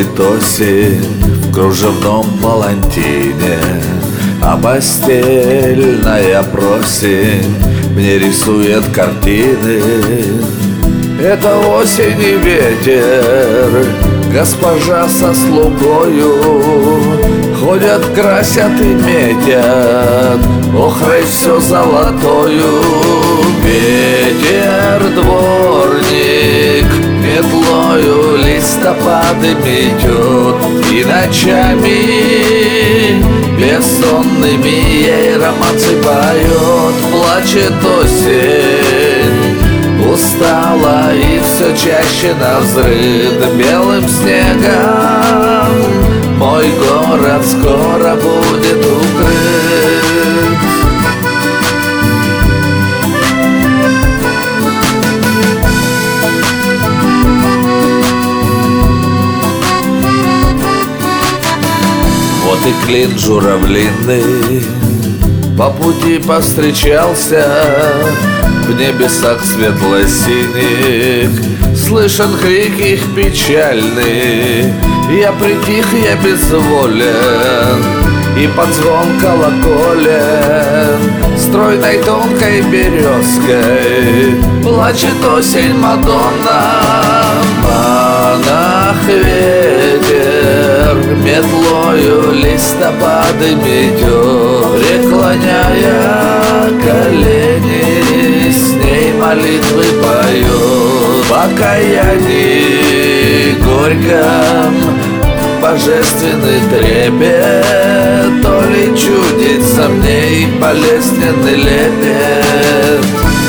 Ходит осень в кружевном палантине, а постельная просень мне рисует картины. Это осень и ветер, госпожа со слугою ходят, красят и метят охрой все золотою. Ветер, дворник, метлою листопады метет, и ночами бессонными ей романсы поет. Плачет осень, устала и все чаще навзрыд белым снегом. Мой город скоро будет укрыт. Вот и клин журавлиный по пути повстречался, в небесах светло-синих слышен крик их печальный. Я притих, я безволен, и под звон колоколен стройной тонкой березкой плачет осень Мадонна. Монах ветер метлою листопады метет, преклоняя колени, с ней молитвы поет. Покаяние горьком божественный трепет, то ли чудится мне их болезненный лепет.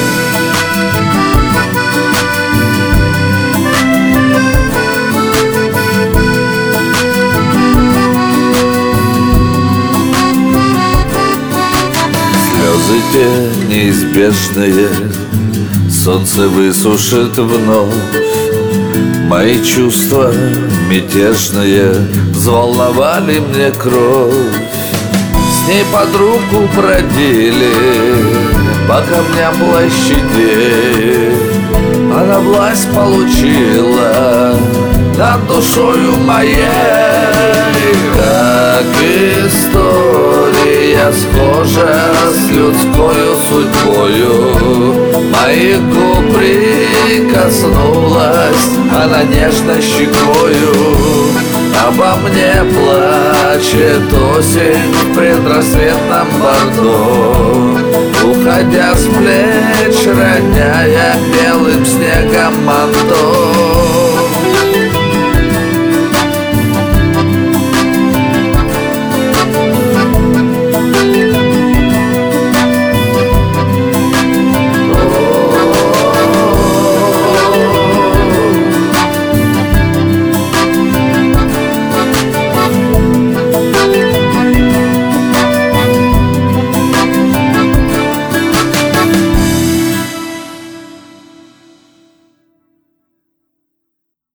Слезы те неизбежные солнце высушит вновь. Мои чувства мятежные взволновали мне кровь. С ней под руку бродили по камням площадей. Она власть получила над душою моей. Как история схожа с людскою судьбою, моих губ прикоснулась она нежно щекою. Обо мне плачет осень в предрассветном бордо, уходя с плеч, роняя белым снегом манто.